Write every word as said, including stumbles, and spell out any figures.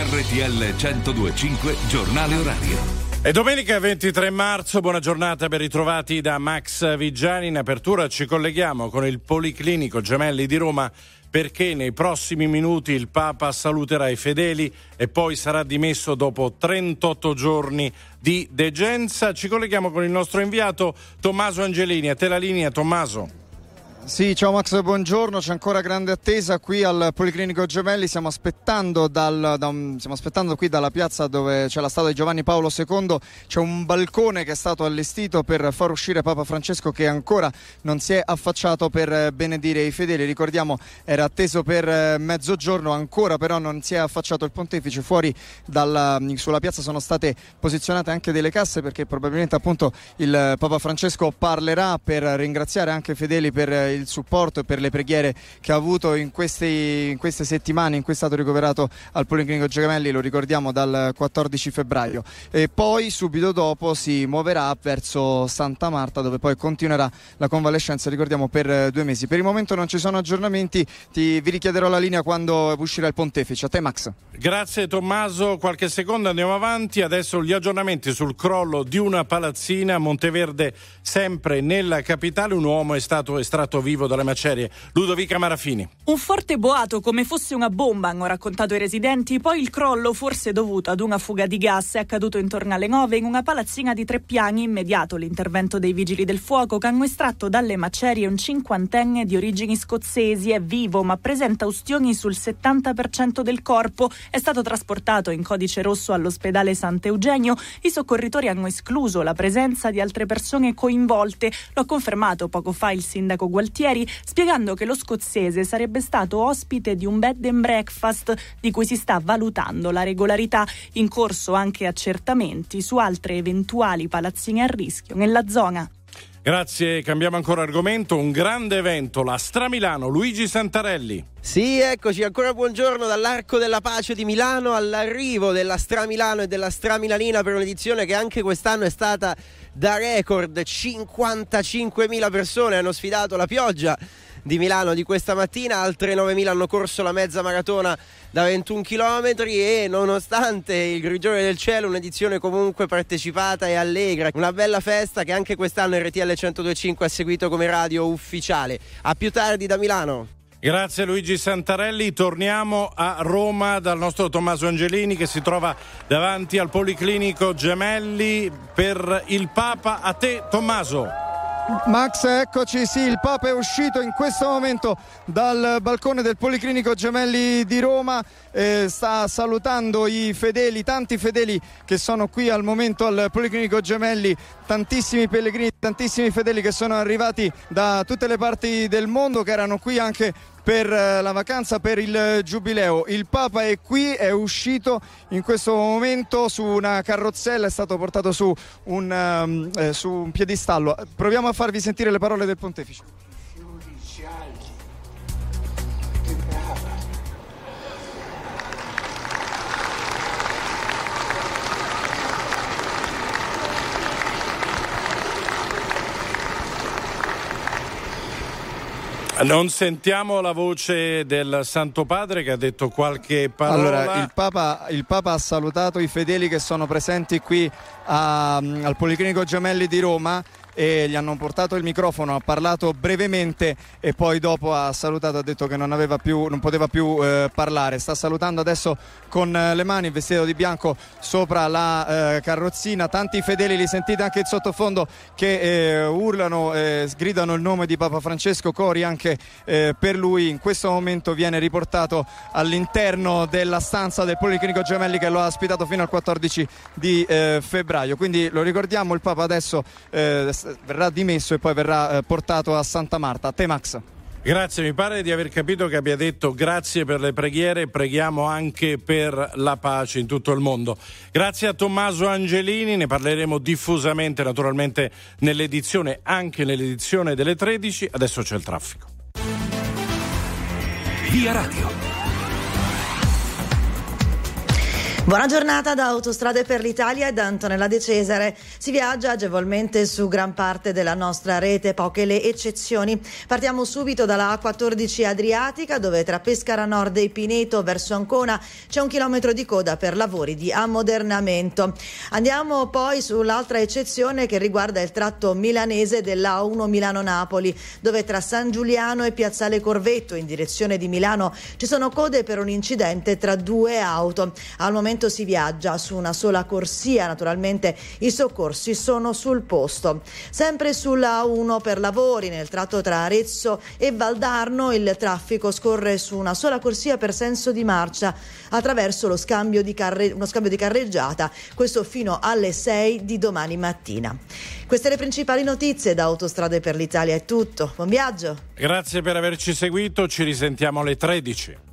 R T L centodue e cinque Giornale Orario. È domenica ventitré marzo, buona giornata, ben ritrovati da Max Vigiani. In apertura ci colleghiamo con il Policlinico Gemelli di Roma perché nei prossimi minuti il Papa saluterà i fedeli e poi sarà dimesso dopo trentotto giorni di degenza. Ci colleghiamo con il nostro inviato Tommaso Angelini. A te la linea, Tommaso. Sì, ciao Max, buongiorno. C'è ancora grande attesa qui al Policlinico Gemelli. Stiamo aspettando dal, da un, stiamo aspettando qui dalla piazza dove c'è la statua di Giovanni Paolo secondo. C'è un balcone che è stato allestito per far uscire Papa Francesco, che ancora non si è affacciato per benedire i fedeli. Ricordiamo, era atteso per mezzogiorno, ancora però non si è affacciato il pontefice. Fuori dalla, sulla piazza sono state posizionate anche delle casse perché probabilmente appunto il Papa Francesco parlerà per ringraziare anche i fedeli per il supporto e per le preghiere che ha avuto in, questi, in queste settimane in cui è stato ricoverato al Policlinico Gemelli, lo ricordiamo, dal quattordici febbraio, e poi subito dopo si muoverà verso Santa Marta, dove poi continuerà la convalescenza, ricordiamo, per due mesi. Per il momento non ci sono aggiornamenti, ti, vi richiederò la linea quando uscirà il pontefice. A te Max. Grazie Tommaso, qualche secondo andiamo avanti. Adesso gli aggiornamenti sul crollo di una palazzina a Monteverde, sempre nella capitale. Un uomo è stato estratto vivo dalle macerie. Ludovica Marafini. Un forte boato come fosse una bomba, hanno raccontato i residenti. Poi il crollo, forse dovuto ad una fuga di gas, è accaduto intorno alle nove in una palazzina di tre piani. Immediato l'intervento dei vigili del fuoco che hanno estratto dalle macerie un cinquantenne di origini scozzesi. È vivo ma presenta ustioni sul settanta per cento del corpo. È stato trasportato in codice rosso all'ospedale Sant'Eugenio. I soccorritori hanno escluso la presenza di altre persone coinvolte. Lo ha confermato poco fa il sindaco Gualtieri, spiegando che lo scozzese sarebbe stato ospite di un bed and breakfast di cui si sta valutando la regolarità. In corso anche accertamenti su altre eventuali palazzine a rischio nella zona. Grazie, cambiamo ancora argomento. Un grande evento, la Stramilano. Luigi Santarelli. Sì, eccoci, ancora buongiorno dall'Arco della Pace di Milano, all'arrivo della Stramilano e della Stramilanina per un'edizione che anche quest'anno è stata da record. cinquantacinquemila persone hanno sfidato la pioggia di Milano di questa mattina, altre novemila hanno corso la mezza maratona da ventuno chilometri e nonostante il grigiore del cielo, un'edizione comunque partecipata e allegra, una bella festa che anche quest'anno R T L centodue e cinque ha seguito come radio ufficiale. A più tardi da Milano. Grazie Luigi Santarelli. Torniamo a Roma dal nostro Tommaso Angelini che si trova davanti al Policlinico Gemelli per il Papa. A te Tommaso. Max, eccoci, sì, il Papa è uscito in questo momento dal balcone del Policlinico Gemelli di Roma, eh, sta salutando i fedeli, tanti fedeli che sono qui al momento al Policlinico Gemelli, tantissimi pellegrini, tantissimi fedeli che sono arrivati da tutte le parti del mondo, che erano qui anche per la vacanza, per il giubileo. Il Papa è qui, è uscito in questo momento su una carrozzella, è stato portato su un, um, eh, su un piedistallo. Proviamo a farvi sentire le parole del Pontefice. Non sentiamo la voce del Santo Padre che ha detto qualche parola. Allora, il Papa, il Papa ha salutato i fedeli che sono presenti qui a, al Policlinico Gemelli di Roma e gli hanno portato il microfono, ha parlato brevemente e poi dopo ha salutato, ha detto che non aveva più, non poteva più eh, parlare. Sta salutando adesso con eh, le mani, vestito di bianco, sopra la eh, carrozzina. Tanti fedeli, li sentite anche in sottofondo, che eh, urlano, eh, gridano il nome di Papa Francesco, cori anche eh, per lui. In questo momento viene riportato all'interno della stanza del Policlinico Gemelli che lo ha ospitato fino al quattordici di eh, febbraio. Quindi lo ricordiamo, il Papa adesso eh, verrà dimesso e poi verrà eh, portato a Santa Marta. A te Max. Grazie, mi pare di aver capito che abbia detto grazie per le preghiere, preghiamo anche per la pace in tutto il mondo. Grazie a Tommaso Angelini, ne parleremo diffusamente naturalmente nell'edizione, anche nell'edizione delle tredici. Adesso c'è il traffico. Via Radio. Buona giornata da Autostrade per l'Italia e da Antonella De Cesare. Si viaggia agevolmente su gran parte della nostra rete, poche le eccezioni. Partiamo subito dalla A quattordici Adriatica, dove tra Pescara Nord e Pineto verso Ancona c'è un chilometro di coda per lavori di ammodernamento. Andiamo poi sull'altra eccezione che riguarda il tratto milanese della A uno Milano-Napoli, dove tra San Giuliano e Piazzale Corvetto in direzione di Milano ci sono code per un incidente tra due auto. Al momento si viaggia su una sola corsia, naturalmente i soccorsi sono sul posto. Sempre sulla A uno per lavori nel tratto tra Arezzo e Valdarno il traffico scorre su una sola corsia per senso di marcia attraverso lo scambio di carre- uno scambio di carreggiata, questo fino alle sei di domani mattina. Queste le principali notizie da Autostrade per l'Italia, è tutto. Buon viaggio. Grazie per averci seguito, ci risentiamo alle tredici.